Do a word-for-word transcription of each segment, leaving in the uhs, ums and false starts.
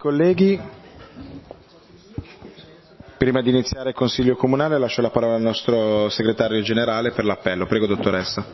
colleghi, prima di iniziare il Consiglio Comunale lascio la parola al nostro segretario generale per l'appello. Prego, dottoressa.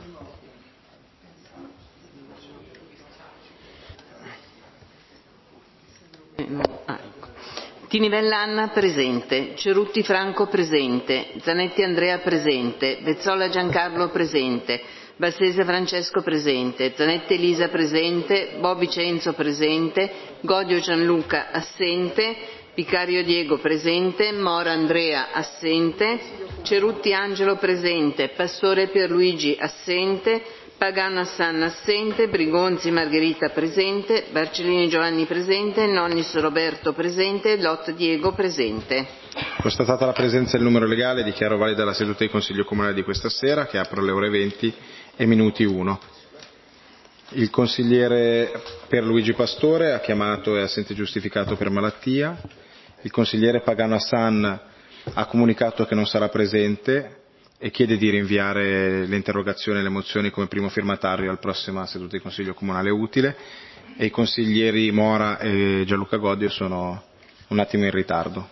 Tinivella Anna presente, Cerutti Franco presente, Zanetti Andrea presente, Bezzola Giancarlo presente, Bassese Francesco presente, Zanetti Elisa presente, Bobice Enzo presente, Godio Gianluca assente, Vicario Diego presente, Mora Andrea assente, Cerutti Angelo presente, Pastore Pierluigi assente, Pagano Assanna assente, Brigonzi Margherita presente, Barcellini Giovanni presente, Nonnis Roberto presente, Lot Diego presente. Constatata la presenza e il numero legale, dichiaro valida la seduta di Consiglio Comunale di questa sera, che apro alle ore venti e minuti uno. Il consigliere Pierluigi Pastore ha chiamato e assente giustificato per malattia. Il consigliere Pagano Hassan ha comunicato che non sarà presente e chiede di rinviare le interrogazioni e le mozioni come primo firmatario alla prossima seduta di Consiglio Comunale utile, e i consiglieri Mora e Gianluca Godio sono un attimo in ritardo.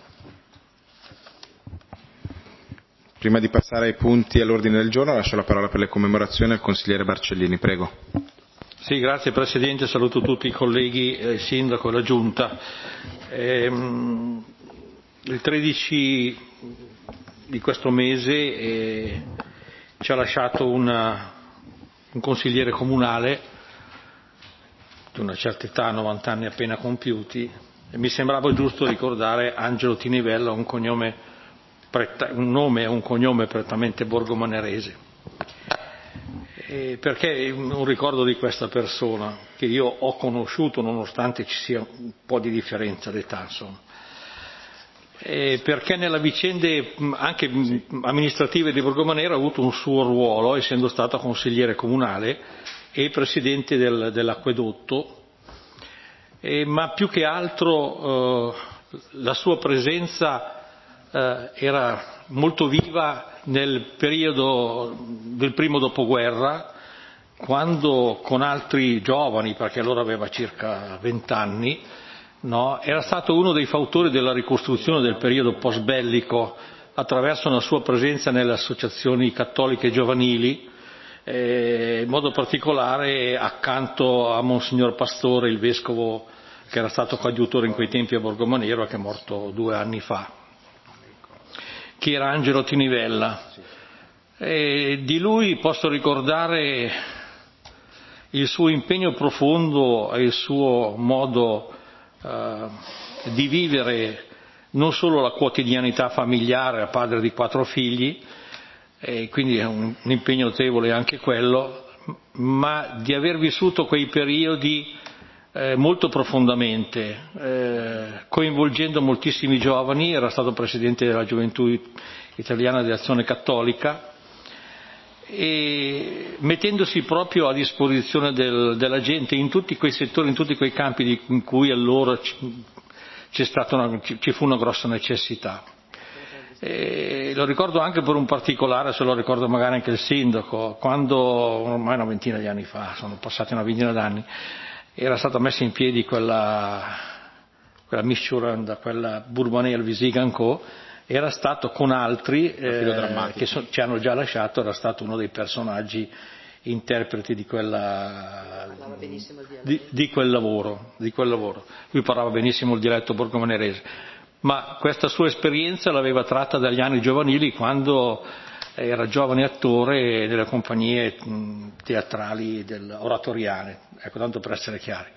Prima di passare ai punti all'ordine del giorno lascio la parola per le commemorazioni al consigliere Barcellini. Prego. Sì, grazie Presidente, saluto tutti i colleghi, il Sindaco e la Giunta. Ehm, il tredici di questo mese eh, ci ha lasciato una, un consigliere comunale di una certa età, novanta anni appena compiuti, e mi sembrava giusto ricordare Angelo Tinivella, un cognome, un nome e un cognome prettamente borgomanerese. Eh, perché un ricordo di questa persona che io ho conosciuto nonostante ci sia un po' di differenza d'età, insomma. Eh, perché nella vicende anche amministrative di Borgomanera ha avuto un suo ruolo, essendo stato consigliere comunale e presidente del, dell'acquedotto, eh, ma più che altro eh, la sua presenza eh, era molto viva nel periodo del primo dopoguerra, quando con altri giovani, perché allora aveva circa vent'anni, no, era stato uno dei fautori della ricostruzione del periodo post-bellico attraverso una sua presenza nelle associazioni cattoliche giovanili, eh, in modo particolare accanto a Monsignor Pastore, il vescovo che era stato coadiutore in quei tempi a Borgomanero, che è morto due anni fa, che era Angelo Tinivella. E di lui posso ricordare il suo impegno profondo e il suo modo Uh, di vivere non solo la quotidianità familiare, padre di quattro figli, e quindi è un, un impegno notevole anche quello, ma di aver vissuto quei periodi eh, molto profondamente, eh, coinvolgendo moltissimi giovani. Era stato presidente della Gioventù Italiana di Azione Cattolica, e mettendosi proprio a disposizione del, della gente in tutti quei settori, in tutti quei campi di, in cui allora c'è stata una, ci fu una grossa necessità. E lo ricordo anche per un particolare, se lo ricorda magari anche il sindaco, quando ormai una ventina di anni fa, sono passati una ventina d'anni, era stata messa in piedi quella, quella missuranda, quella Bourbanel Visiganco. Era stato con altri eh, che so, ci hanno già lasciato, era stato uno dei personaggi interpreti di, quella, di, di, quel lavoro, di quel lavoro. Lui parlava benissimo il dialetto borgomanerese, ma questa sua esperienza l'aveva tratta dagli anni giovanili, quando era giovane attore nelle compagnie teatrali del, oratoriane, ecco, tanto per essere chiari.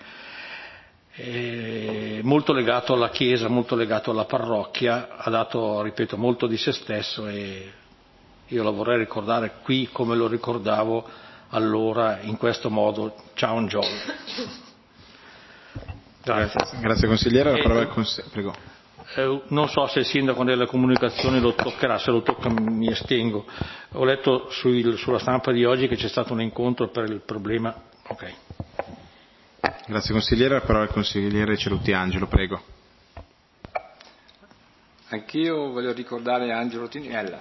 Eh, molto legato alla chiesa, molto legato alla parrocchia, ha dato, ripeto, molto di se stesso, e io lo vorrei ricordare qui come lo ricordavo allora, in questo modo. Ciao un giorno. Grazie. Grazie, grazie consigliere. La parola al consigliere. Prego. Eh, non so se il sindaco delle comunicazioni lo toccherà, se lo tocca mi estengo. Ho letto sul, sulla stampa di oggi che c'è stato un incontro per il problema. Ok. Grazie consigliere, la parola al consigliere Cerutti Angelo, prego. Anch'io voglio ricordare Angelo Tinivella.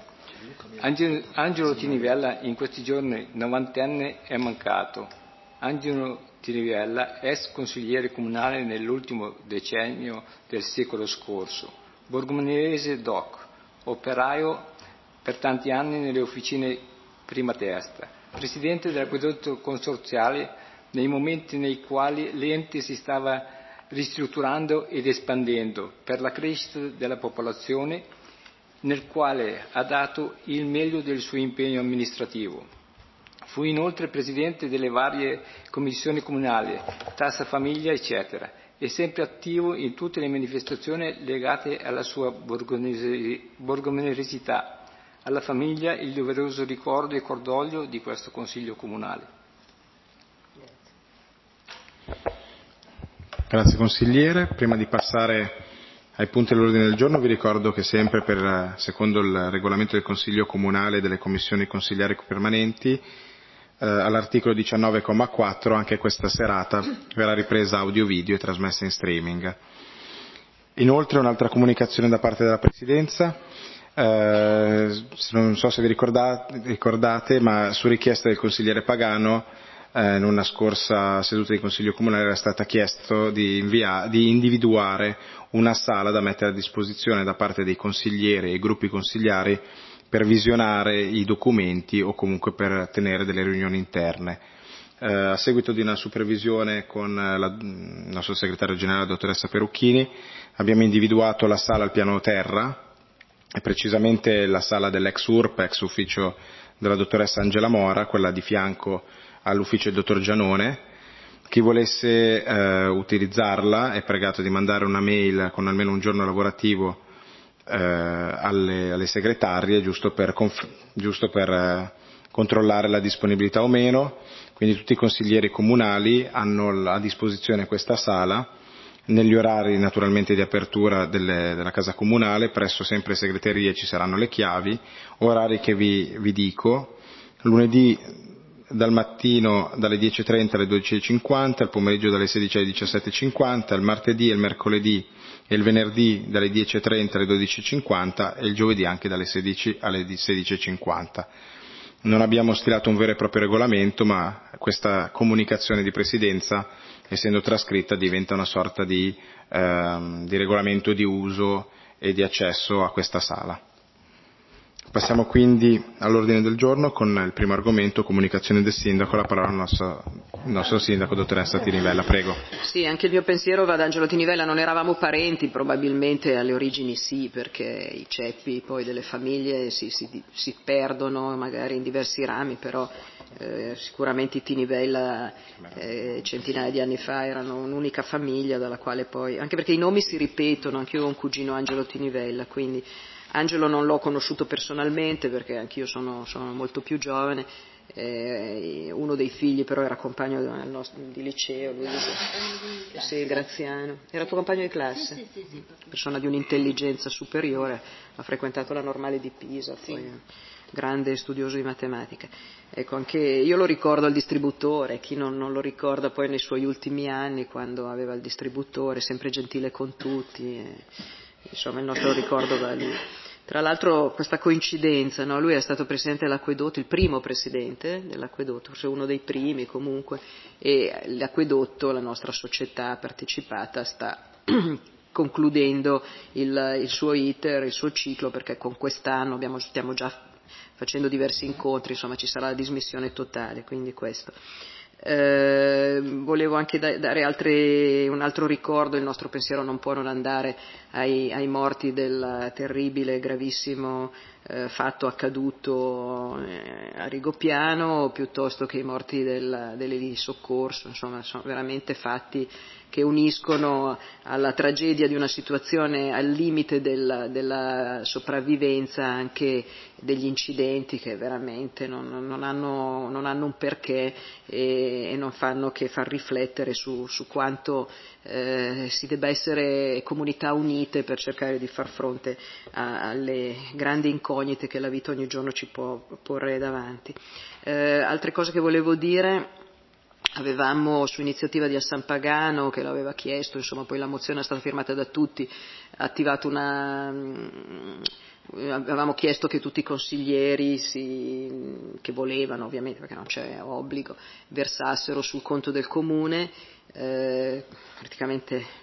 Angelo Tinivella in questi giorni novantenne è mancato. Angelo Tinivella, ex consigliere comunale nell'ultimo decennio del secolo scorso, borgomeese doc, operaio per tanti anni nelle officine Prima Testa, presidente dell'acquedotto consorziale nei momenti nei quali l'ente si stava ristrutturando ed espandendo per la crescita della popolazione, nel quale ha dato il meglio del suo impegno amministrativo. Fu inoltre presidente delle varie commissioni comunali, tassa famiglia, eccetera, e sempre attivo in tutte le manifestazioni legate alla sua borgomenesità. Alla famiglia il doveroso ricordo e cordoglio di questo Consiglio Comunale. Grazie consigliere. Prima di passare ai punti dell'ordine del giorno vi ricordo che sempre per, secondo il regolamento del Consiglio Comunale e delle commissioni consigliari permanenti, eh, all'articolo diciannove comma quattro anche questa serata verrà ripresa audio-video e trasmessa in streaming. Inoltre un'altra comunicazione da parte della Presidenza, eh, non so se vi ricordate, ricordate ma su richiesta del consigliere Pagano eh, in una scorsa seduta di Consiglio Comunale era stata chiesto di, invia- di individuare una sala da mettere a disposizione da parte dei consiglieri e gruppi consigliari per visionare i documenti o comunque per tenere delle riunioni interne. Eh, a seguito di una supervisione con la, il nostro segretario generale, la dottoressa Perucchini, abbiamo individuato la sala al piano terra, e precisamente la sala dell'ex U R P, ex ufficio della dottoressa Angela Mora, quella di fianco all'ufficio del dottor Gianone. Chi volesse eh, utilizzarla è pregato di mandare una mail con almeno un giorno lavorativo eh, alle, alle segretarie, giusto per, conf- giusto per eh, controllare la disponibilità o meno. Quindi tutti i consiglieri comunali hanno a disposizione questa sala negli orari naturalmente di apertura delle, della casa comunale, presso sempre segreterie ci saranno le chiavi, orari che vi, vi dico: lunedì dal mattino dalle dieci e trenta alle dodici e cinquanta, il pomeriggio dalle sedici alle diciassette e cinquanta, il martedì e il mercoledì e il venerdì dalle dieci e trenta alle dodici e cinquanta e il giovedì anche dalle sedici alle sedici e cinquanta. Non abbiamo stilato un vero e proprio regolamento, ma questa comunicazione di presidenza, essendo trascritta, diventa una sorta di, ehm, di regolamento di uso e di accesso a questa sala. Passiamo quindi all'ordine del giorno con il primo argomento, comunicazione del sindaco. La parola al nostro, il nostro sindaco, dottoressa Tinivella, prego. Sì, anche il mio pensiero va ad Angelo Tinivella. Non eravamo parenti, probabilmente alle origini sì, perché i ceppi poi delle famiglie si, si, si perdono magari in diversi rami, però eh, sicuramente i Tinivella eh, centinaia di anni fa erano un'unica famiglia dalla quale poi, anche perché i nomi si ripetono, anche io ho un cugino Angelo Tinivella, quindi Angelo non l'ho conosciuto personalmente perché anch'io sono, sono molto più giovane, eh, uno dei figli però era compagno del nostro, di liceo, lui, sì, Graziano, era tuo compagno di classe? Sì, sì, sì, sì. Persona di un'intelligenza superiore, ha frequentato la Normale di Pisa, poi sì. Grande studioso di matematica. Ecco, anche io lo ricordo al distributore, chi non, non lo ricorda poi nei suoi ultimi anni quando aveva il distributore, sempre gentile con tutti, e, insomma il nostro ricordo va a lui. Tra l'altro questa coincidenza, no? Lui è stato presidente dell'acquedotto, il primo presidente dell'acquedotto, forse uno dei primi comunque, e l'acquedotto, la nostra società partecipata, sta concludendo il, il suo iter, il suo ciclo, perché con quest'anno abbiamo, stiamo già facendo diversi incontri, insomma ci sarà la dismissione totale, quindi questo. Eh, volevo anche da, dare altre, un altro ricordo. Il nostro pensiero non può non andare ai, ai morti del terribile, gravissimo eh, fatto accaduto eh, a Rigopiano, piuttosto che i morti del, delle linee di soccorso. Insomma, sono veramente fatti che uniscono alla tragedia di una situazione al limite del, della sopravvivenza anche degli incidenti che veramente non, non, hanno, non hanno un perché e, e non fanno che far riflettere su, su quanto eh, si debba essere comunità unite per cercare di far fronte a, alle grandi incognite che la vita ogni giorno ci può porre davanti. Eh, altre cose che volevo dire: avevamo, su iniziativa di Assan Pagano, che l'aveva chiesto, insomma poi la mozione è stata firmata da tutti, attivato una, avevamo chiesto che tutti i consiglieri si, che volevano ovviamente perché non c'è obbligo versassero sul conto del comune, eh, praticamente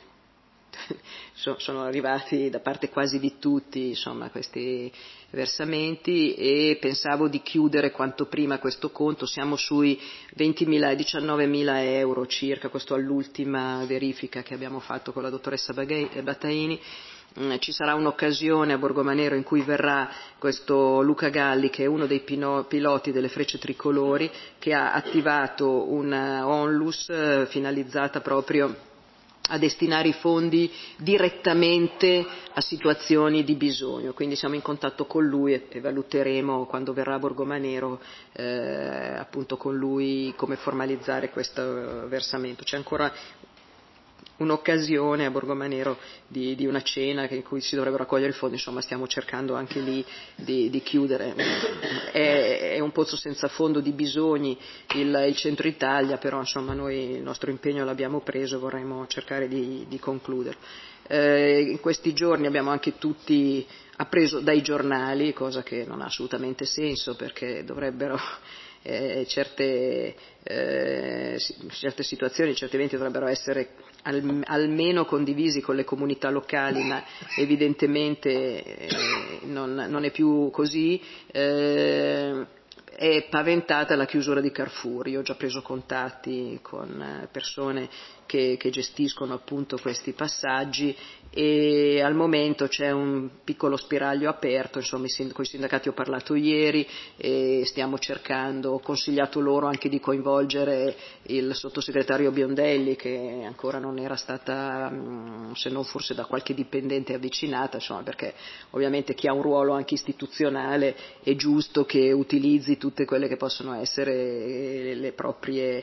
sono arrivati da parte quasi di tutti insomma questi versamenti e pensavo di chiudere quanto prima questo conto, siamo sui ventimila, diciannovemila euro circa, questo all'ultima verifica che abbiamo fatto con la dottoressa Battaini. Ci sarà un'occasione a Borgomanero in cui verrà questo Luca Galli, che è uno dei piloti delle Frecce Tricolori, che ha attivato una onlus finalizzata proprio a destinare i fondi direttamente a situazioni di bisogno, quindi siamo in contatto con lui e, e valuteremo quando verrà a Borgomanero eh, appunto con lui come formalizzare questo versamento. C'è ancora un'occasione a Borgomanero di, di una cena in cui si dovrebbero raccogliere i fondi, insomma stiamo cercando anche lì di, di chiudere. È, è un pozzo senza fondo di bisogni il, il centro Italia, però insomma noi il nostro impegno l'abbiamo preso e vorremmo cercare di, di concluderlo. Eh, in questi giorni abbiamo anche tutti appreso dai giornali, cosa che non ha assolutamente senso perché dovrebbero Eh, certe, eh, certe situazioni, certi eventi dovrebbero essere al, almeno condivisi con le comunità locali, ma evidentemente eh, non, non è più così. Eh, è paventata la chiusura di Carrefour. Io ho già preso contatti con persone che, che gestiscono appunto questi passaggi e al momento c'è un piccolo spiraglio aperto, insomma con i sindacati ho parlato ieri e stiamo cercando, ho consigliato loro anche di coinvolgere il sottosegretario Biondelli che ancora non era stata, se non forse da qualche dipendente avvicinata, insomma perché ovviamente chi ha un ruolo anche istituzionale è giusto che utilizzi tutte quelle che possono essere le proprie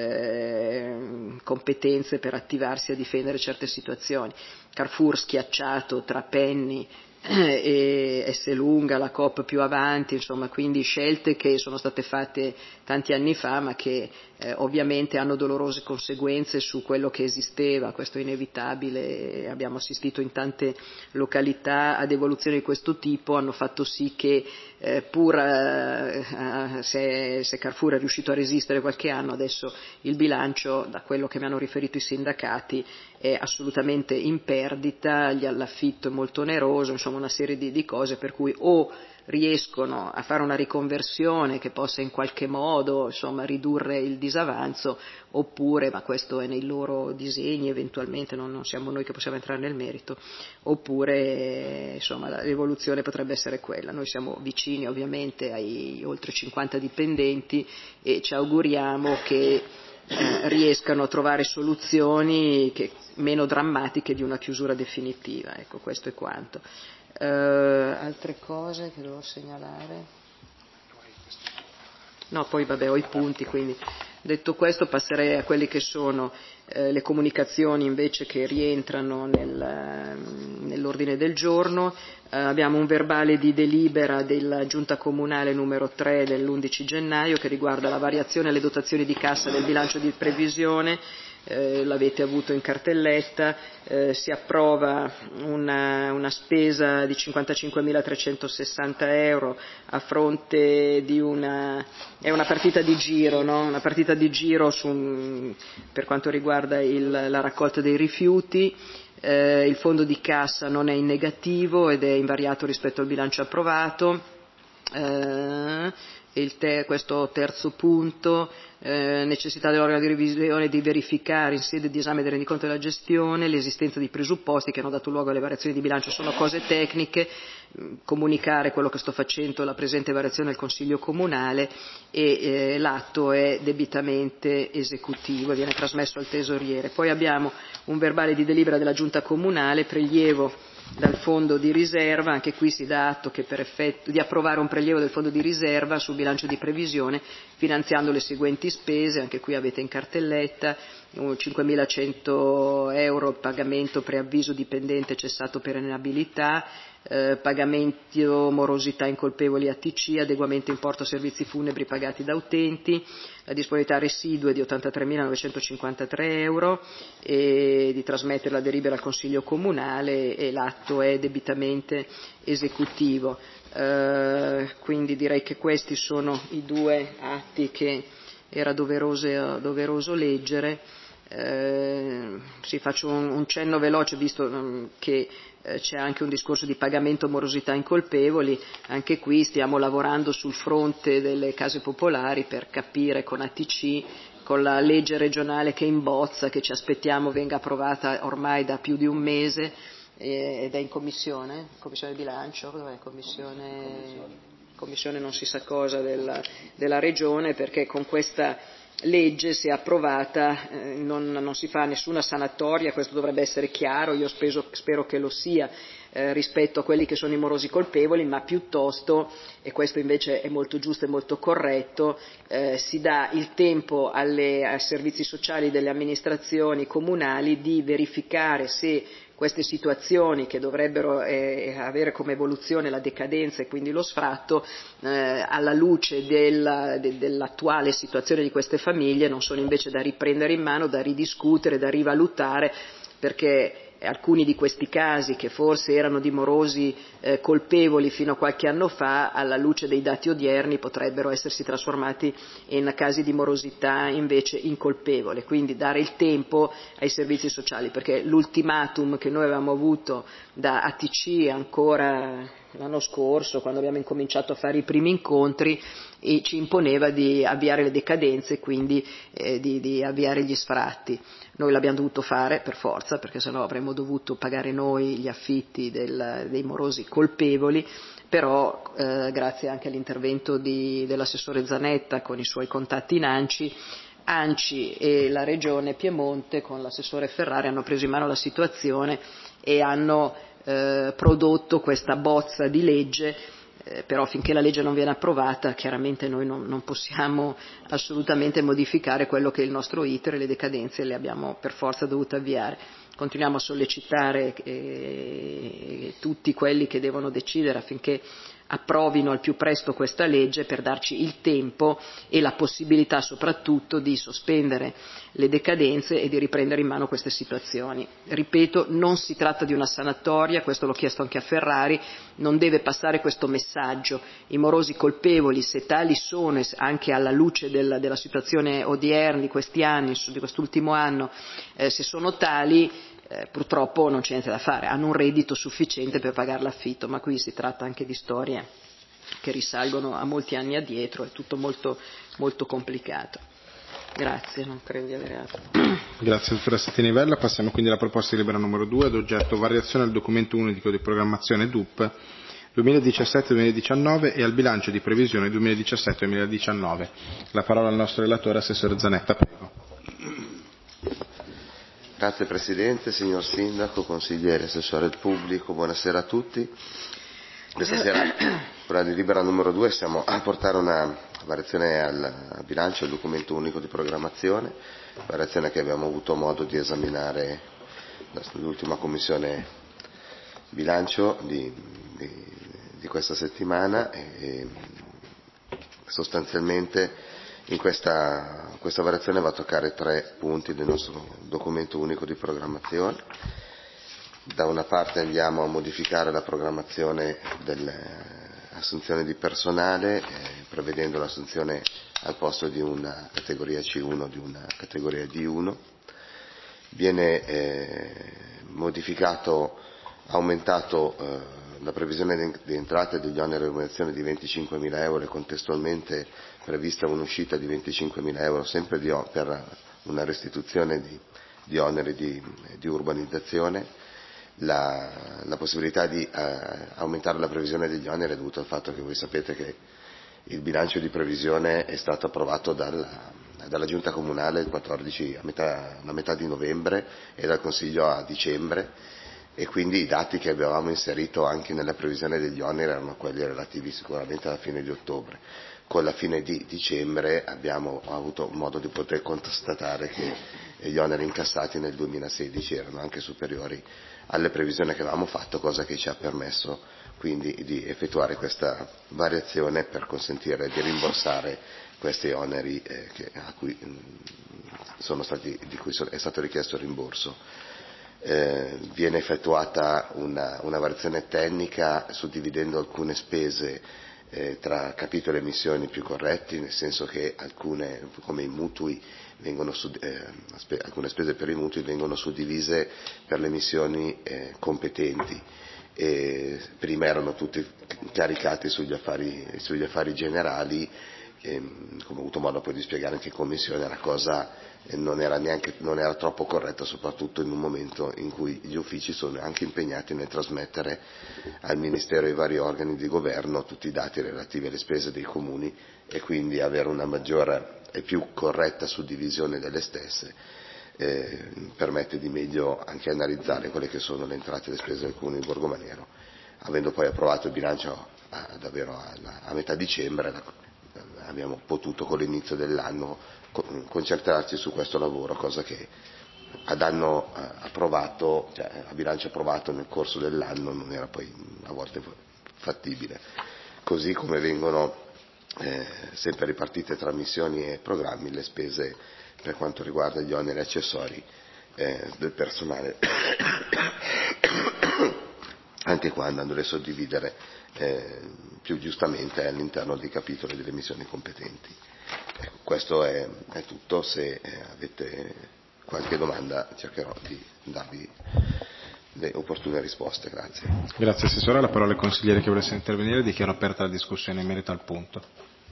eh, competenze per attivarsi a difendere certe situazioni. Carrefour schiacciato tra Penny e Esselunga, la Coop più avanti, insomma, quindi scelte che sono state fatte tanti anni fa ma che eh, ovviamente hanno dolorose conseguenze su quello che esisteva, questo è inevitabile, abbiamo assistito in tante località ad evoluzioni di questo tipo, hanno fatto sì che eh, pur eh, se, se Carrefour è riuscito a resistere qualche anno, adesso il bilancio, da quello che mi hanno riferito i sindacati, è assolutamente in perdita, l'affitto è molto oneroso, insomma una serie di, di cose per cui o riescono a fare una riconversione che possa in qualche modo insomma ridurre il disavanzo oppure, ma questo è nei loro disegni eventualmente, non, non siamo noi che possiamo entrare nel merito, oppure insomma l'evoluzione potrebbe essere quella. Noi siamo vicini ovviamente ai oltre cinquanta dipendenti e ci auguriamo che eh, riescano a trovare soluzioni che, meno drammatiche di una chiusura definitiva. Ecco, questo è quanto. Uh, altre cose che devo segnalare? No, poi vabbè ho i punti, quindi detto questo passerei a quelli che sono eh, le comunicazioni invece che rientrano nel, nell'ordine del giorno. Uh, abbiamo un verbale di delibera della Giunta Comunale numero tre dell'undici gennaio che riguarda la variazione alle dotazioni di cassa del bilancio di previsione. Eh, l'avete avuto in cartelletta, eh, si approva una, una spesa di cinquantacinquemilatrecentosessanta euro a fronte di una, è una partita di giro, no? Una partita di giro su, per quanto riguarda il, la raccolta dei rifiuti, eh, il fondo di cassa non è in negativo ed è invariato rispetto al bilancio approvato. Eh, il te, questo terzo punto, eh, necessità dell'organo di revisione di verificare in sede di esame del rendiconto della gestione l'esistenza di presupposti che hanno dato luogo alle variazioni di bilancio, sono cose tecniche, comunicare quello che sto facendo, la presente variazione al Consiglio Comunale e eh, l'atto è debitamente esecutivo e viene trasmesso al tesoriere. Poi abbiamo un verbale di delibera della Giunta Comunale, prelievo dal fondo di riserva, anche qui si dà atto che per effetto di approvare un prelievo del fondo di riserva sul bilancio di previsione finanziando le seguenti spese, anche qui avete in cartelletta, cinquemilacento euro pagamento preavviso dipendente cessato per inabilità, eh, pagamento morosità incolpevoli A T C, adeguamento importo servizi funebri pagati da utenti, la disponibilità residue di ottantatremilanovecentocinquantatré euro e di trasmettere la delibera al Consiglio Comunale e l'atto è debitamente esecutivo. Eh, quindi direi che questi sono i due atti che era doveroso, doveroso leggere. Eh, sì, faccio un, un cenno veloce visto um, che eh, c'è anche un discorso di pagamento morosità incolpevoli, anche qui stiamo lavorando sul fronte delle case popolari per capire con A T C, con la legge regionale che è in bozza, che ci aspettiamo venga approvata ormai da più di un mese ed è in commissione, commissione bilancio, dov'è? Commissione, commissione non si sa cosa della, della regione, perché con questa legge, se approvata, eh, non, non si fa nessuna sanatoria, questo dovrebbe essere chiaro, io spero, spero che lo sia, eh, rispetto a quelli che sono i morosi colpevoli, ma piuttosto, e questo invece è molto giusto e molto corretto, eh, si dà il tempo alle, ai servizi sociali delle amministrazioni comunali di verificare se queste situazioni che dovrebbero eh, avere come evoluzione la decadenza e quindi lo sfratto, eh, alla luce della, de, dell'attuale situazione di queste famiglie non sono invece da riprendere in mano, da ridiscutere, da rivalutare, perché alcuni di questi casi che forse erano di morosi eh, colpevoli fino a qualche anno fa, alla luce dei dati odierni potrebbero essersi trasformati in casi di morosità invece incolpevole, quindi dare il tempo ai servizi sociali, perché l'ultimatum che noi avevamo avuto da A T C ancora l'anno scorso, quando abbiamo incominciato a fare i primi incontri, e ci imponeva di avviare le decadenze e quindi eh, di, di avviare gli sfratti. Noi l'abbiamo dovuto fare per forza, perché sennò avremmo dovuto pagare noi gli affitti del, dei morosi colpevoli, però eh, grazie anche all'intervento di, dell'assessore Zanetta con i suoi contatti in ANCI, ANCI e la Regione Piemonte con l'assessore Ferrari hanno preso in mano la situazione e hanno eh, prodotto questa bozza di legge. Eh, però finché la legge non viene approvata chiaramente noi non, non possiamo assolutamente modificare quello che è il nostro iter e le decadenze le abbiamo per forza dovute avviare. Continuiamo a sollecitare eh, tutti quelli che devono decidere affinché approvino al più presto questa legge per darci il tempo e la possibilità soprattutto di sospendere le decadenze e di riprendere in mano queste situazioni. Ripeto, non si tratta di una sanatoria, questo l'ho chiesto anche a Ferrari, non deve passare questo messaggio. I morosi colpevoli, se tali sono, anche alla luce del, della situazione odierna di questi anni, di quest'ultimo anno, eh, se sono tali, Eh, purtroppo non c'è niente da fare, hanno un reddito sufficiente per pagare l'affitto, ma qui si tratta anche di storie che risalgono a molti anni addietro, è tutto molto, molto complicato. Grazie, non credo di avere altro. Grazie dottoressa Tinivella, passiamo quindi alla proposta di delibera numero due ad oggetto variazione al documento unico di programmazione D U P duemiladiciassette duemiladiciannove e al bilancio di previsione duemiladiciassette duemiladiciannove. La parola al nostro relatore, assessore Zanetta, prego. Grazie Presidente, signor Sindaco, consigliere, assessore del pubblico, buonasera a tutti. Questa sera con la delibera numero due siamo a portare una variazione al, al bilancio, al documento unico di programmazione, variazione che abbiamo avuto modo di esaminare nell'ultima commissione bilancio di, di, di questa settimana e sostanzialmente in questa, questa variazione va a toccare tre punti del nostro documento unico di programmazione. Da una parte andiamo a modificare la programmazione dell'assunzione di personale, eh, prevedendo l'assunzione al posto di una categoria C uno di una categoria D uno. Viene eh, modificato, aumentato eh, la previsione di entrate degli oneri di remunerazione di venticinquemila euro e contestualmente prevista un'uscita di venticinquemila euro sempre di, per una restituzione di, di oneri di, di urbanizzazione. La, la possibilità di eh, aumentare la previsione degli oneri è dovuta al fatto che voi sapete che il bilancio di previsione è stato approvato dalla, dalla Giunta Comunale il quattordici, a metà, a metà di novembre e dal Consiglio a dicembre e quindi i dati che avevamo inserito anche nella previsione degli oneri erano quelli relativi sicuramente alla fine di ottobre. Con la fine di dicembre abbiamo avuto modo di poter constatare che gli oneri incassati nel duemilasedici erano anche superiori alle previsioni che avevamo fatto, cosa che ci ha permesso quindi di effettuare questa variazione per consentire di rimborsare questi oneri eh, che, a cui, mh, sono stati, di cui è stato richiesto il rimborso. Eh, viene effettuata una, una variazione tecnica suddividendo alcune spese eh, tra capitoli e missioni più corretti, nel senso che alcune, come i mutui, vengono su, eh, spe, alcune spese per i mutui vengono suddivise per le missioni eh, competenti. E prima erano tutti caricati sugli affari, sugli affari generali, e, come ho avuto modo poi di spiegare anche in commissione, la cosa non era neanche non era troppo corretta, soprattutto in un momento in cui gli uffici sono anche impegnati nel trasmettere al Ministero e ai vari organi di governo tutti i dati relativi alle spese dei comuni, e quindi avere una maggiore e più corretta suddivisione delle stesse eh, permette di meglio anche analizzare quelle che sono le entrate e le spese del comune di Borgomaniero. Avendo poi approvato il bilancio a, davvero a, a metà dicembre, abbiamo potuto con l'inizio dell'anno concentrarci su questo lavoro, cosa che ad anno approvato, cioè a bilancio approvato nel corso dell'anno, non era poi a volte fattibile. Così come vengono eh, sempre ripartite tra missioni e programmi le spese per quanto riguarda gli oneri accessori eh, del personale, anche qua andandole a suddividere eh, più giustamente all'interno dei capitoli delle missioni competenti. Ecco, questo è, è tutto. Se eh, avete qualche domanda cercherò di darvi le opportune risposte. Grazie. Grazie Assessore. La parola al consigliere che volesse intervenire. Dichiaro aperta la discussione in merito al punto.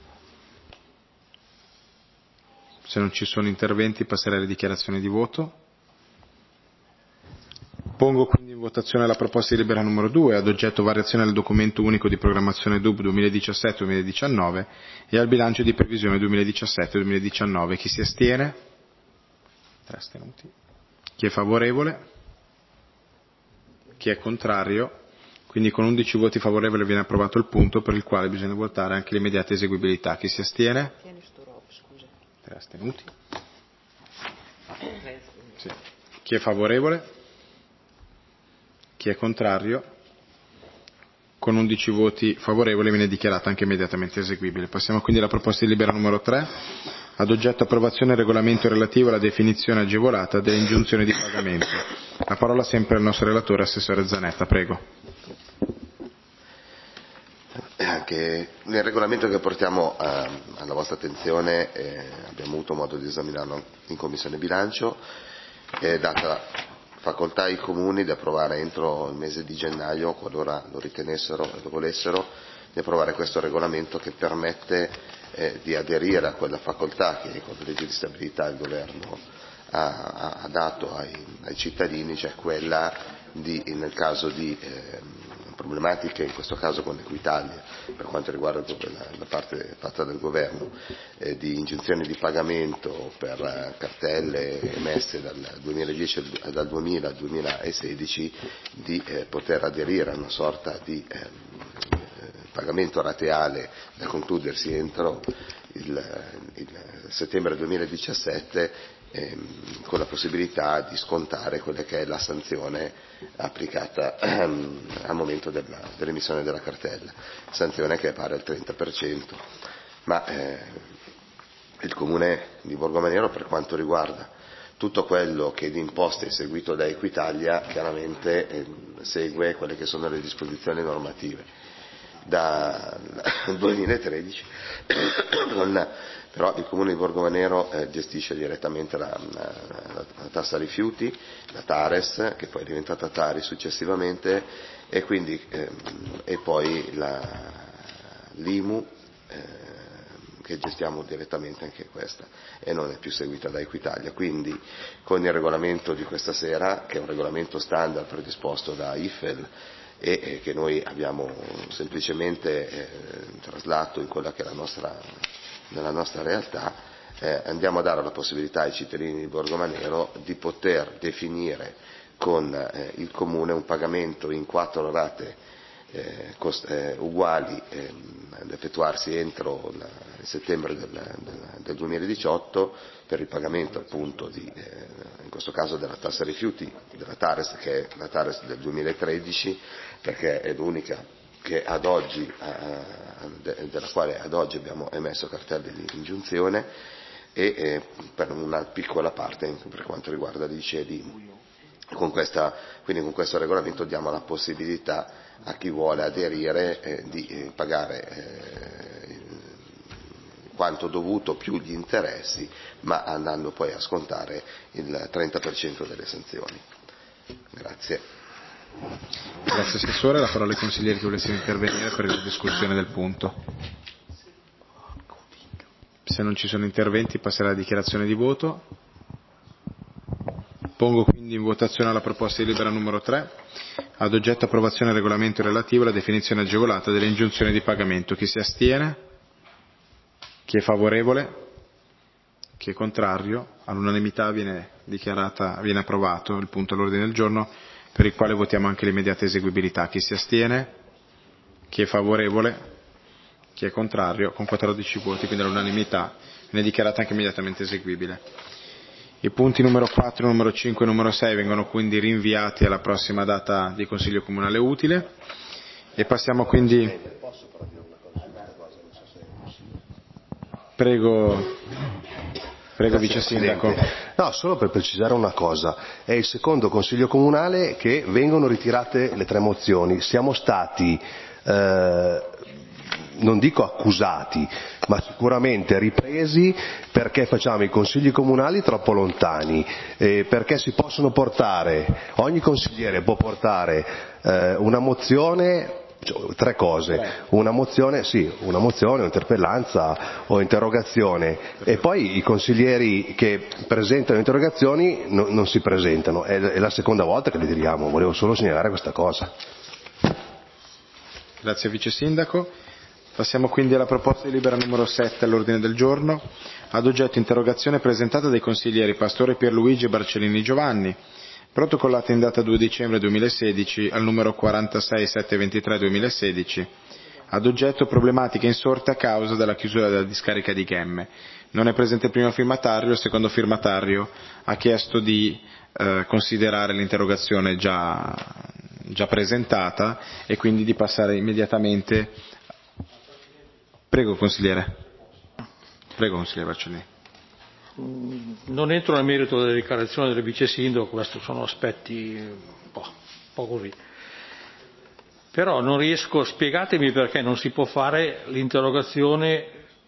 Se non ci sono interventi passerei alle dichiarazioni di voto. Pongo quindi in votazione la proposta di delibera numero due, ad oggetto variazione al documento unico di programmazione D U B duemiladiciassette duemiladiciannove e al bilancio di previsione duemiladiciassette duemiladiciannove. Chi si astiene? Tre astenuti. Chi è favorevole? Chi è contrario? Quindi con undici voti favorevoli viene approvato il punto, per il quale bisogna votare anche l'immediata eseguibilità. Chi si astiene? Tre astenuti. Sì. Chi è favorevole? Chi è contrario? Con undici voti favorevoli viene dichiarata anche immediatamente eseguibile. Passiamo quindi alla proposta di delibera numero tre, ad oggetto approvazione del regolamento relativo alla definizione agevolata delle ingiunzioni di pagamento. La parola sempre al nostro relatore, Assessore Zanetta, prego. Anche nel regolamento che portiamo a, alla vostra attenzione eh, abbiamo avuto modo di esaminarlo in Commissione Bilancio, è data facoltà ai comuni di approvare entro il mese di gennaio, qualora lo ritenessero e lo volessero, di approvare questo regolamento che permette eh, di aderire a quella facoltà che con la legge di stabilità il governo ha, ha dato ai, ai cittadini, cioè quella di, nel caso di eh, problematiche, in questo caso con Equitalia, per quanto riguarda la, la parte fatta dal governo, eh, di ingiunzioni di pagamento per eh, cartelle emesse dal duemiladieci dal duemila al duemilasedici, di eh, poter aderire a una sorta di eh, pagamento rateale da concludersi entro il, il settembre duemiladiciassette, ehm, con la possibilità di scontare quella che è la sanzione applicata ehm, al momento della, dell'emissione della cartella, sanzione che è pari al trenta per cento. Ma eh, il Comune di Borgomaniero, per quanto riguarda tutto quello che di imposte è seguito da Equitalia, chiaramente eh, segue quelle che sono le disposizioni normative. Dal duemilatredici non, però il Comune di Borgomaniero eh, gestisce direttamente la, la, la tassa rifiuti, la Tares, che poi è diventata Tari successivamente, e quindi eh, e poi la, l'I M U eh, che gestiamo direttamente anche questa, e non è più seguita da Equitalia. Quindi con il regolamento di questa sera, che è un regolamento standard predisposto da I F E L e che noi abbiamo semplicemente eh, traslato in quella che è la nostra, nella nostra realtà, eh, andiamo a dare la possibilità ai cittadini di Borgomaniero di poter definire con eh, il Comune un pagamento in quattro rate eh, cost- eh, uguali eh, da effettuarsi entro la, il settembre del, del, del duemiladiciotto per il pagamento appunto di, eh, in questo caso della tassa rifiuti, della Tares, che è la Tares del duemilatredici, perché è l'unica che ad oggi, eh, de, della quale ad oggi abbiamo emesso cartelli di ingiunzione, e eh, per una piccola parte per quanto riguarda l'I C E D I. Con questa, quindi con questo regolamento diamo la possibilità a chi vuole aderire eh, di eh, pagare eh, quanto dovuto più gli interessi, ma andando poi a scontare il trenta per cento delle sanzioni. Grazie. Grazie Assessore, la parola ai consiglieri che volessero intervenire per la discussione del punto. Se non ci sono interventi passerà alla dichiarazione di voto. Pongo quindi in votazione la proposta di delibera numero tre, ad oggetto approvazione del regolamento relativo alla definizione agevolata delle ingiunzioni di pagamento. Chi si astiene? Chi è favorevole? Chi è contrario? All'unanimità viene dichiarata, viene approvato il punto all'ordine del giorno, per il quale votiamo anche l'immediata eseguibilità. Chi si astiene? Chi è favorevole? Chi è contrario? Con quattordici voti, quindi all'unanimità viene dichiarata anche immediatamente eseguibile. I punti numero quattro, numero cinque e numero sei vengono quindi rinviati alla prossima data di Consiglio Comunale utile e passiamo quindi. Prego, prego Vice Sindaco. No, solo per precisare una cosa, è il secondo Consiglio Comunale che vengono ritirate le tre mozioni. Siamo stati, eh, non dico accusati, ma sicuramente ripresi perché facciamo i consigli comunali troppo lontani, eh, perché si possono portare, ogni consigliere può portare eh, una mozione, cioè, tre cose, una mozione, sì, una mozione, un'interpellanza o interrogazione, e poi i consiglieri che presentano interrogazioni no, non si presentano, è, è la seconda volta che li diriamo, volevo solo segnalare questa cosa. Grazie Vice Sindaco. Passiamo quindi alla proposta di delibera numero sette all'ordine del giorno, ad oggetto interrogazione presentata dai consiglieri Pastore Pierluigi e Barcellini Giovanni, protocollata in data due dicembre duemilasedici al numero quarantasei settecentoventitré duemilasedici, ad oggetto problematiche insorte a causa della chiusura della discarica di Ghemme. Non è presente il primo firmatario, il secondo firmatario ha chiesto di eh, considerare l'interrogazione già, già presentata e quindi di passare immediatamente. Prego consigliere. Prego consigliere Barcellini. Non entro nel merito delle dichiarazioni del vice sindaco, questi sono aspetti un po', un po' così. Però non riesco, spiegatemi perché non si può fare l'interrogazione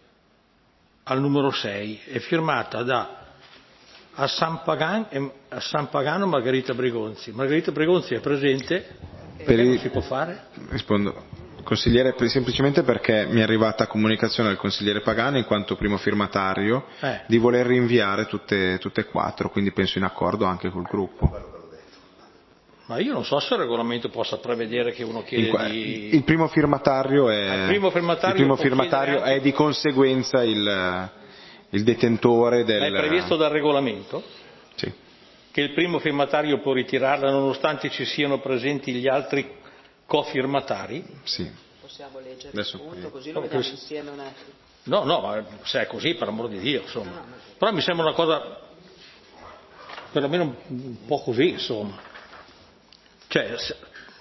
al numero sei, è firmata da a San Pagano, a San Pagano Margherita Brigonzi. Margherita Brigonzi è presente, Per il... il... non si può fare? Rispondo. Consigliere, semplicemente perché mi è arrivata comunicazione del consigliere Pagano in quanto primo firmatario eh. di voler rinviare tutte, tutte e quattro, quindi penso in accordo anche col gruppo. Ma io non so se il regolamento possa prevedere che uno chiede qua, di... Il primo firmatario è, il primo firmatario, il primo firmatario anche... è di conseguenza il, il detentore del... Ma è previsto dal regolamento? Sì. Che il primo firmatario può ritirarla nonostante ci siano presenti gli altri cofirmatari? Sì. Possiamo leggere Adesso il punto qui. così lo No, vediamo così. insieme un attimo. No, no, ma se è così, per amor di Dio, insomma. No, no, no. Però mi sembra una cosa, perlomeno un po' così, insomma. Cioè, se,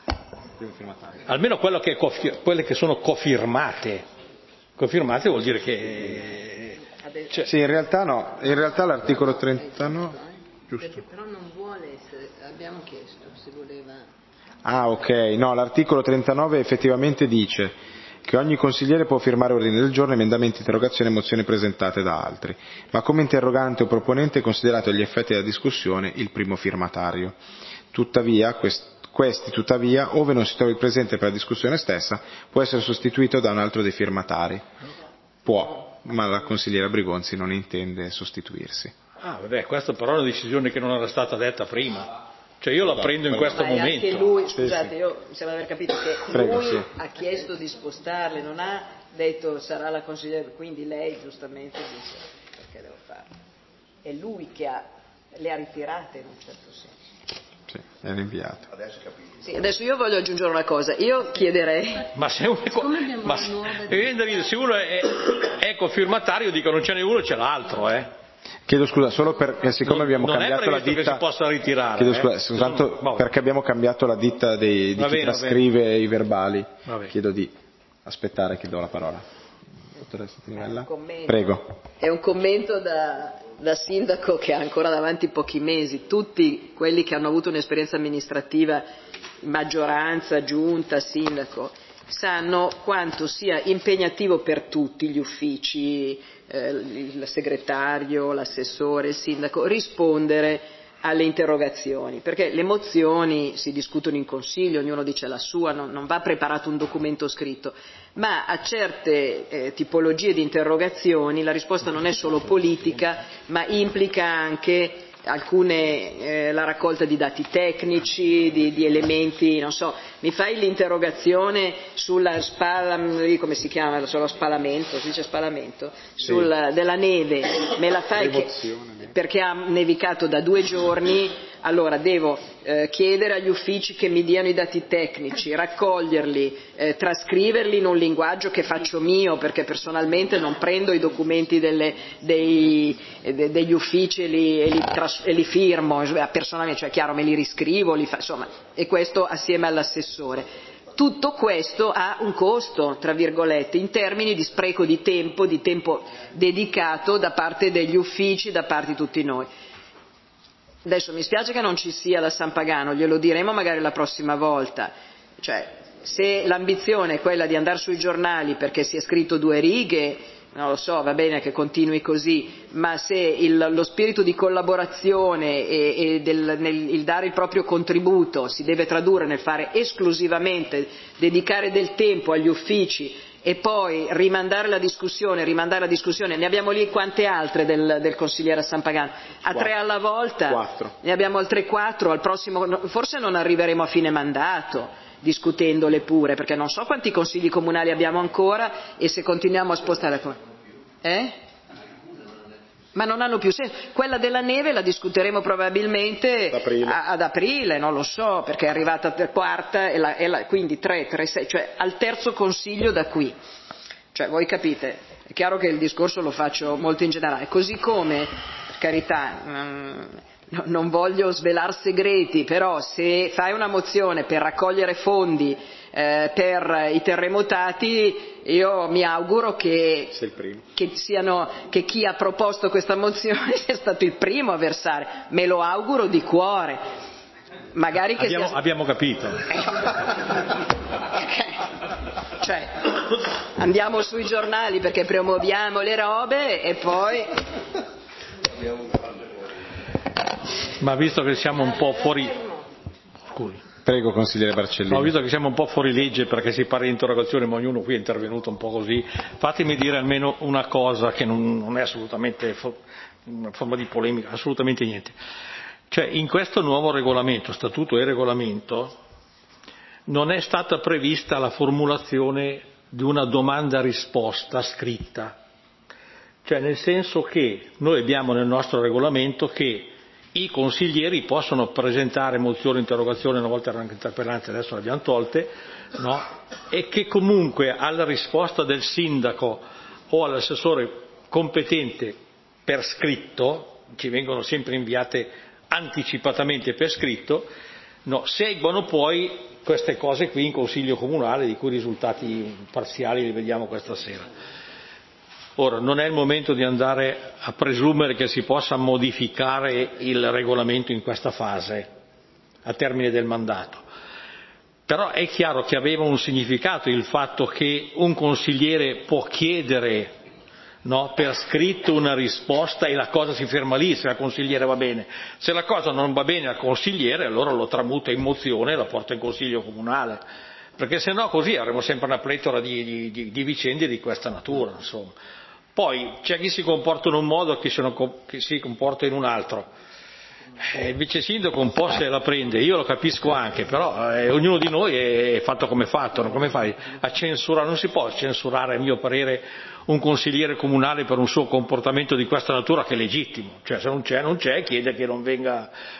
almeno quello che è cofir- quelle che sono cofirmate. Cofirmate vuol dire che... Cioè, sì, in realtà no, in realtà l'articolo trentanove... Giusto. Perché però non vuole essere, abbiamo chiesto se voleva... Ah, ok. No, l'articolo trentanove effettivamente dice che ogni consigliere può firmare ordini del giorno, emendamenti, interrogazioni e mozioni presentate da altri, ma come interrogante o proponente è considerato agli effetti della discussione il primo firmatario. Tuttavia, quest- questi, tuttavia, ove non si trovi presente per la discussione stessa, può essere sostituito da un altro dei firmatari. Può, ma la consigliera Brigonzi non intende sostituirsi. Ah, vabbè, questa però è una decisione che non era stata detta prima. Cioè io la prendo in questo Ma momento. anche lui, Sì, scusate, sì. io mi sembra aver capito che Prego, lui sì. ha chiesto di spostarle, non ha detto sarà la consigliere, quindi lei giustamente dice perché devo farlo. È lui che ha, le ha ritirate in un certo senso. Sì, è rinviato. Sì, adesso io voglio aggiungere una cosa, io chiederei... Ma se uno, ma se, se uno è, è cofirmatario, dico non ce n'è uno, c'è l'altro, eh. Chiedo scusa, solo perché siccome non, abbiamo non cambiato la ditta... che si possa ritirare. Chiedo scusa, eh. soltanto Sono... perché abbiamo cambiato la ditta dei, di va chi bene, trascrive i verbali. Chiedo di aspettare che do la parola. Dottoressa Tinivella? Commento. Prego. È un commento da, da sindaco che ha ancora davanti pochi mesi. Tutti quelli che hanno avuto un'esperienza amministrativa, maggioranza, giunta, sindaco, sanno quanto sia impegnativo per tutti gli uffici, eh, il segretario, l'assessore, il sindaco, rispondere alle interrogazioni, perché le mozioni si discutono in consiglio, ognuno dice la sua, non, non va preparato un documento scritto, ma a certe eh, tipologie di interrogazioni la risposta non è solo politica, ma implica anche alcune eh, la raccolta di dati tecnici, di, di elementi, non so, mi fai l'interrogazione sulla spala, come si chiama, sullo spalamento, si dice spalamento, sul, sì. della neve, me la fai che, perché ha nevicato da due giorni, allora devo eh, chiedere agli uffici che mi diano i dati tecnici, raccoglierli, eh, trascriverli in un linguaggio che faccio mio, perché personalmente non prendo i documenti delle, dei, de, degli uffici e li, e, li tras, e li firmo, personalmente, cioè chiaro me li riscrivo, li fa, insomma, e questo assieme all'assessore. Tutto questo ha un costo, tra virgolette, in termini di spreco di tempo, di tempo dedicato da parte degli uffici, da parte di tutti noi. Adesso mi spiace che non ci sia da San Pagano, glielo diremo magari la prossima volta, cioè se l'ambizione è quella di andare sui giornali perché si è scritto due righe, non lo so, va bene che continui così, ma se il, lo spirito di collaborazione e, e del, nel il dare il proprio contributo si deve tradurre nel fare esclusivamente, dedicare del tempo agli uffici e poi rimandare la discussione, rimandare la discussione, ne abbiamo lì quante altre del, del consigliere a San Pagano? A tre alla volta? Quattro. Ne abbiamo altre quattro, al prossimo, forse non arriveremo a fine mandato discutendole pure, perché non so quanti consigli comunali abbiamo ancora e se continuiamo a spostare... Eh? Ma non hanno più senso. Quella della neve la discuteremo probabilmente aprile. A, ad aprile, non lo so, perché è arrivata a quarta e, la, e la, quindi tre, tre, sei, cioè al terzo consiglio da qui. Cioè voi capite, è chiaro che il discorso lo faccio molto in generale, così come, per carità, um, no, non voglio svelar segreti, però se fai una mozione per raccogliere fondi eh, per i terremotati, io mi auguro che, che, siano, che chi ha proposto questa mozione sia stato il primo a versare, me lo auguro di cuore. Magari che abbiamo, sia... abbiamo capito. Cioè, andiamo sui giornali perché promuoviamo le robe e poi... Ma visto che siamo un po' fuori... Scusi. Prego, consigliere Barcellini. No, visto che siamo un po' fuori legge perché si parla di interrogazione, ma ognuno qui è intervenuto un po' così, fatemi dire almeno una cosa che non, non è assolutamente una forma di polemica, assolutamente niente. Cioè, in questo nuovo regolamento, statuto e regolamento, non è stata prevista la formulazione di una domanda-risposta scritta. Cioè, nel senso che noi abbiamo nel nostro regolamento che i consiglieri possono presentare mozioni, interrogazioni, una volta erano anche interpellanze, adesso le abbiamo tolte, no? E che comunque alla risposta del sindaco o all'assessore competente per scritto, ci vengono sempre inviate anticipatamente per scritto, no? Seguono poi queste cose qui in consiglio comunale, di cui i risultati parziali li vediamo questa sera. Ora, non è il momento di andare a presumere che si possa modificare il regolamento in questa fase, a termine del mandato. Però è chiaro che aveva un significato il fatto che un consigliere può chiedere, no, per scritto una risposta e la cosa si ferma lì, se al consigliere va bene. Se la cosa non va bene al consigliere, allora lo tramuta in mozione e la porta in consiglio comunale. Perché se no così avremo sempre una pletora di, di, di vicende di questa natura, insomma. Poi c'è chi si comporta in un modo e chi, chi si comporta in un altro. Eh, il vice sindaco un po' se la prende, io lo capisco anche, però eh, ognuno di noi è fatto come è fatto, no? Come fai a censurare? Non si può censurare, a mio parere, un consigliere comunale per un suo comportamento di questa natura che è legittimo. Cioè se non c'è, non c'è, chiede che non venga.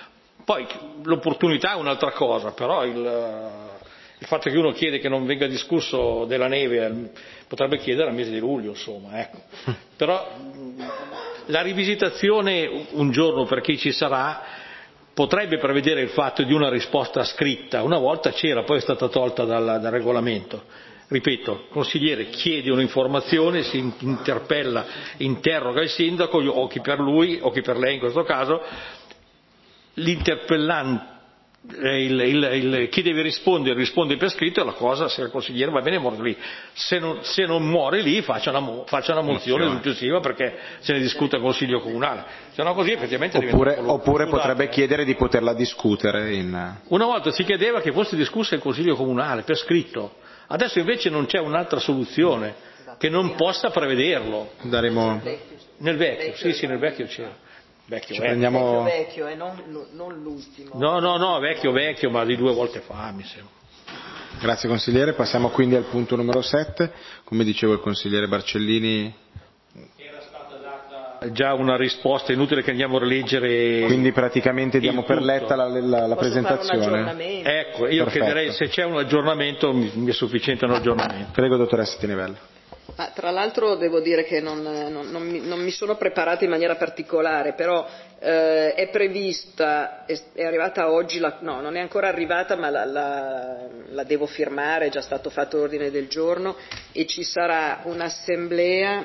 Poi l'opportunità è un'altra cosa, però il, il fatto che uno chiede che non venga discusso della neve potrebbe chiedere al mese di luglio, insomma, ecco. Però la rivisitazione un giorno, per chi ci sarà, potrebbe prevedere il fatto di una risposta scritta. Una volta c'era, poi è stata tolta dal, dal regolamento. Ripeto, il consigliere chiede un'informazione, si interpella, interroga il sindaco, o chi per lui, o chi per lei in questo caso, l'interpellante, il, il, il, chi deve rispondere risponde per scritto, e la cosa, se il consigliere va bene, muore lì. Se non, se non muore lì, faccia una, faccia una mozione successiva perché se ne discute al consiglio comunale. Se no così effettivamente oppure, diventa oppure potrebbe chiedere di poterla discutere in... Una volta si chiedeva che fosse discussa il consiglio comunale per scritto, adesso invece non c'è un'altra soluzione che non possa prevederlo. Daremo... Nel vecchio, sì sì, nel vecchio c'era. Vecchio, Ci vecchio. prendiamo... vecchio, eh, non, non l'ultimo. No, no, no, vecchio, vecchio, ma di due volte fa, mi sembra. Grazie consigliere, passiamo quindi al punto numero sette. Come dicevo il consigliere Barcellini... Era stata data già una risposta, inutile che andiamo a rileggere. Quindi praticamente diamo per letta la, la, la Posso presentazione. fare un aggiornamento? Ecco, io Perfetto. chiederei se c'è un aggiornamento, mi è sufficiente un aggiornamento. Prego dottoressa Tinivella. Ma tra l'altro devo dire che non, non, non, mi, non mi sono preparata in maniera particolare, però eh, è prevista, è, è arrivata oggi, la, no non è ancora arrivata ma la, la, la devo firmare, è già stato fatto l'ordine del giorno e ci sarà un'assemblea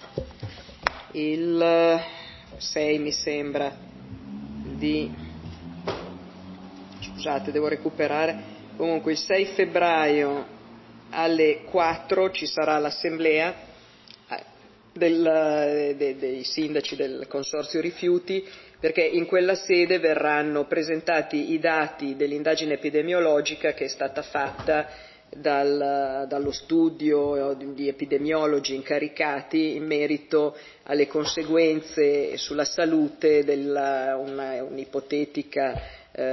il sei mi sembra di, scusate devo recuperare, comunque il sei febbraio alle quattro ci sarà l'assemblea del, de, dei sindaci del consorzio rifiuti, perché in quella sede verranno presentati i dati dell'indagine epidemiologica che è stata fatta dal, dallo studio di epidemiologi incaricati in merito alle conseguenze sulla salute della una, un'ipotetica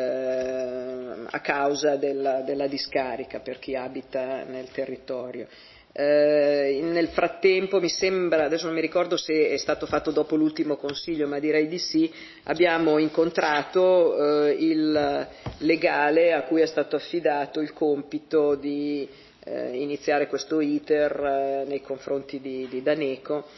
a causa della, della discarica per chi abita nel territorio. Eh, nel frattempo mi sembra, adesso non mi ricordo se è stato fatto dopo l'ultimo consiglio, ma direi di sì, abbiamo incontrato eh, il legale a cui è stato affidato il compito di eh, iniziare questo iter eh, nei confronti di, di D'Aneco,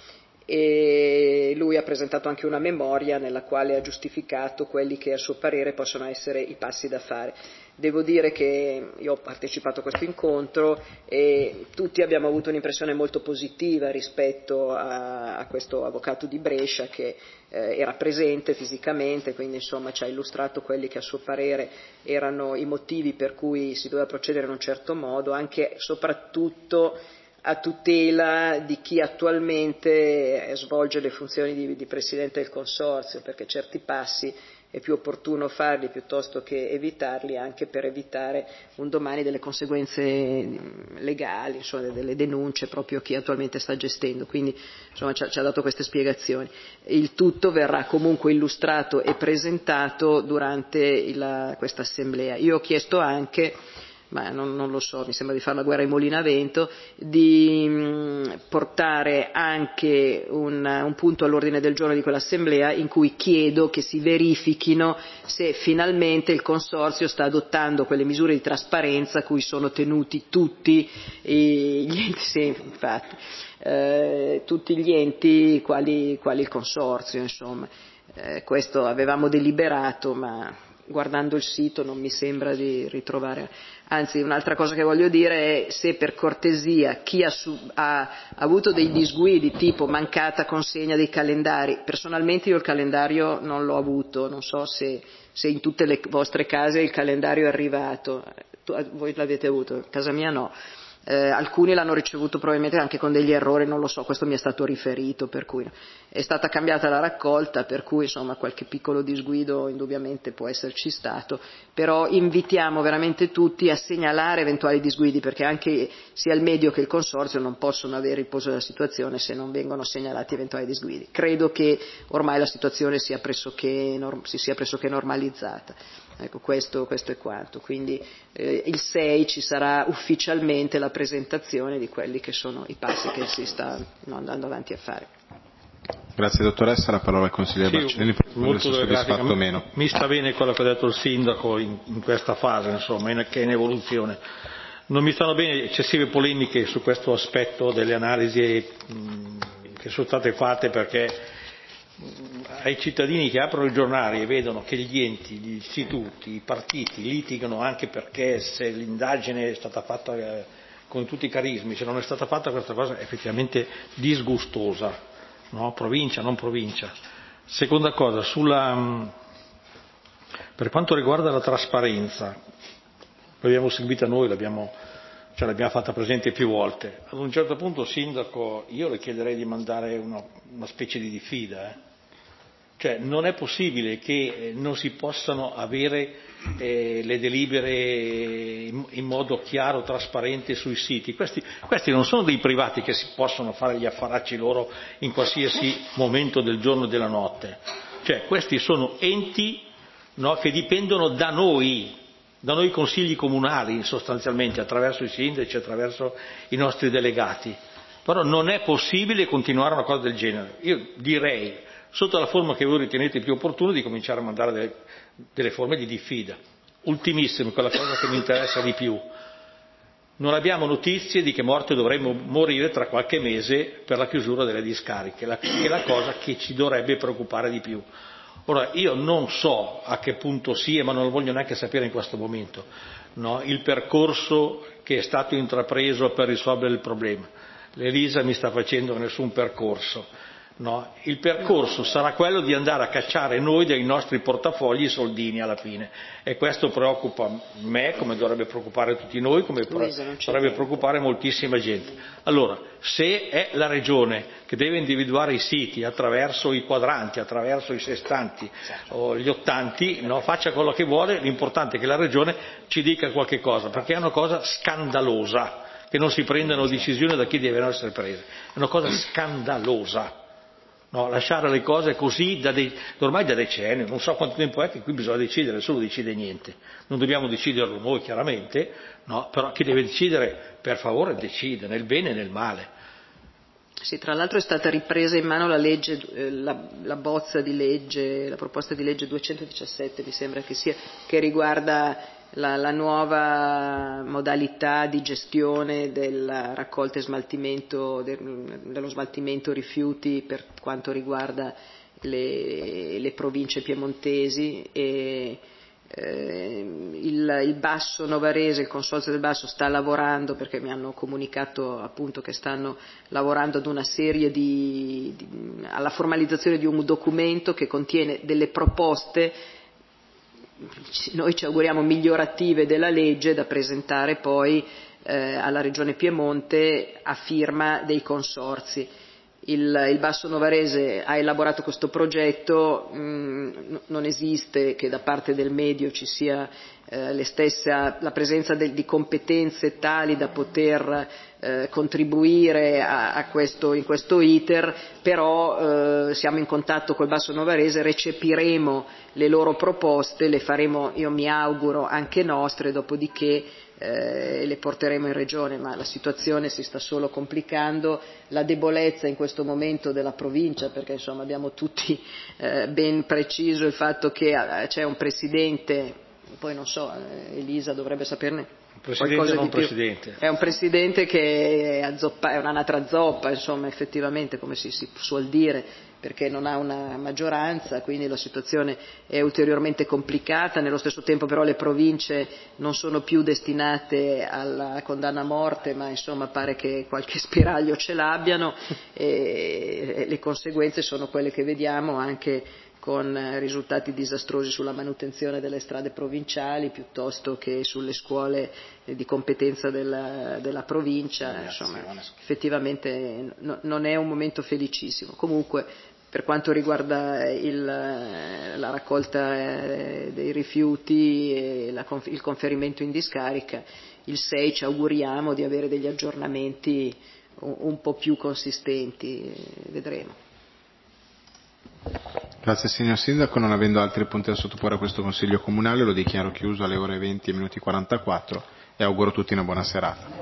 e lui ha presentato anche una memoria nella quale ha giustificato quelli che a suo parere possono essere i passi da fare. Devo dire che io ho partecipato a questo incontro e tutti abbiamo avuto un'impressione molto positiva rispetto a, a questo avvocato di Brescia che eh, era presente fisicamente, quindi insomma ci ha illustrato quelli che a suo parere erano i motivi per cui si doveva procedere in un certo modo, anche e soprattutto a tutela di chi attualmente svolge le funzioni di, di Presidente del Consorzio, perché certi passi è più opportuno farli piuttosto che evitarli, anche per evitare un domani delle conseguenze legali, insomma, delle denunce proprio a chi attualmente sta gestendo. Quindi insomma, ci, ha, ci ha dato queste spiegazioni. Il tutto verrà comunque illustrato e presentato durante la, questa assemblea. Io ho chiesto anche, ma non, non lo so, mi sembra di fare la guerra ai mulini a vento, di mh, portare anche un, un punto all'ordine del giorno di quell'assemblea in cui chiedo che si verifichino se finalmente il Consorzio sta adottando quelle misure di trasparenza a cui sono tenuti tutti gli enti, sì, infatti, eh, tutti gli enti quali, quali il Consorzio, insomma. Eh, questo avevamo deliberato, ma guardando il sito non mi sembra di ritrovare. Anzi, un'altra cosa che voglio dire è se per cortesia chi ha, su, ha, ha avuto dei disguidi tipo mancata consegna dei calendari, personalmente io il calendario non l'ho avuto, non so se, se in tutte le vostre case il calendario è arrivato, tu, voi l'avete avuto, in casa mia no. Eh, alcuni l'hanno ricevuto probabilmente anche con degli errori, non lo so, questo mi è stato riferito, per cui è stata cambiata la raccolta, per cui insomma qualche piccolo disguido indubbiamente può esserci stato, però invitiamo veramente tutti a segnalare eventuali disguidi, perché anche sia il medio che il Consorzio non possono avere riposo della situazione se non vengono segnalati eventuali disguidi. Credo che ormai la situazione sia pressoché, si sia pressoché normalizzata. Ecco, questo, questo è quanto. Quindi eh, il sei ci sarà ufficialmente la presentazione di quelli che sono i passi che si sta andando avanti a fare. Grazie dottoressa, la parola al consigliere Sì, Barcellini per rispondere se soddisfatto o meno. Mi sta bene quello che ha detto il sindaco in, in questa fase, insomma, in, che è in evoluzione. Non mi stanno bene eccessive polemiche su questo aspetto delle analisi mh, che sono state fatte, perché mh, ai cittadini che aprono i giornali e vedono che gli enti, gli istituti, i partiti litigano anche perché se l'indagine è stata fatta eh, con tutti i carismi, se non è stata fatta questa cosa è effettivamente disgustosa, no? Provincia, non provincia. Seconda cosa, sulla, per quanto riguarda la trasparenza, l'abbiamo seguita noi, l'abbiamo, cioè l'abbiamo fatta presente più volte. Ad un certo punto, sindaco, io le chiederei di mandare una, una specie di diffida. Eh? Cioè non è possibile che non si possano avere eh, le delibere in, in modo chiaro, trasparente sui siti. Questi, questi non sono dei privati che si possono fare gli affaracci loro in qualsiasi momento del giorno e della notte. Cioè questi sono enti, no, che dipendono da noi, da noi consigli comunali sostanzialmente, attraverso i sindaci, attraverso i nostri delegati. Però non è possibile continuare una cosa del genere. Io direi, sotto la forma che voi ritenete più opportuna, di cominciare a mandare delle, delle forme di diffida. Ultimissimo, quella cosa che mi interessa di più. Non abbiamo notizie di che morte dovremmo morire tra qualche mese per la chiusura delle discariche, la, che è la cosa che ci dovrebbe preoccupare di più. Ora, io non so a che punto sia, ma non lo voglio neanche sapere in questo momento, no? Il percorso che è stato intrapreso per risolvere il problema. L'Elisa mi sta facendo nessun percorso. No, il percorso sarà quello di andare a cacciare noi dai nostri portafogli i soldini alla fine, e questo preoccupa me, come dovrebbe preoccupare tutti noi, come dovrebbe preoccupare moltissima gente. Allora, se è la Regione che deve individuare i siti attraverso i quadranti, attraverso i sessanti o gli ottanti, no, faccia quello che vuole, l'importante è che la Regione ci dica qualche cosa, perché è una cosa scandalosa che non si prendano decisioni da chi devono essere prese, è una cosa scandalosa. No, lasciare le cose così da de- ormai da decenni, non so quanto tempo è che qui bisogna decidere, nessuno decide niente, non dobbiamo deciderlo noi chiaramente, no, però chi deve decidere per favore decide, nel bene e nel male. Sì, tra l'altro è stata ripresa in mano la legge, eh, la, la bozza di legge, la proposta di legge duecentodiciassette mi sembra che sia, che riguarda la, la nuova modalità di gestione della raccolta e smaltimento, del, dello smaltimento rifiuti per quanto riguarda le, le province piemontesi e eh, il, il Basso Novarese, il Consorzio del Basso sta lavorando, perché mi hanno comunicato appunto che stanno lavorando ad una serie di, di alla formalizzazione di un documento che contiene delle proposte, noi ci auguriamo migliorative della legge, da presentare poi eh, alla Regione Piemonte a firma dei consorzi. Il, il Basso Novarese ha elaborato questo progetto, mh, non esiste che da parte del medio ci sia eh, le stesse, la presenza de, di competenze tali da poter eh, contribuire a, a questo, in questo iter, però eh, siamo in contatto col Basso Novarese, recepiremo le loro proposte, le faremo, io mi auguro, anche nostre, dopodiché Eh, le porteremo in regione, ma la situazione si sta solo complicando. La debolezza in questo momento della provincia, perché insomma abbiamo tutti eh, ben preciso il fatto che eh, c'è un presidente, poi non so, eh, Elisa dovrebbe saperne qualcosa non di più. Presidente. È un presidente che è, azzoppa, è un'anatra zoppa, insomma, effettivamente, come si, si suol dire, perché non ha una maggioranza, quindi la situazione è ulteriormente complicata. Nello stesso tempo però le province non sono più destinate alla condanna a morte, ma insomma pare che qualche spiraglio ce l'abbiano, e le conseguenze sono quelle che vediamo, anche con risultati disastrosi sulla manutenzione delle strade provinciali piuttosto che sulle scuole di competenza della, della provincia. Insomma, effettivamente no, non è un momento felicissimo. Comunque, per quanto riguarda il, la raccolta dei rifiuti e la, il conferimento in discarica, il sei ci auguriamo di avere degli aggiornamenti un, un po' più consistenti, vedremo. Grazie signor Sindaco, non avendo altri punti da sottoporre a questo Consiglio Comunale lo dichiaro chiuso alle ore venti e minuti quarantaquattro e auguro a tutti una buona serata.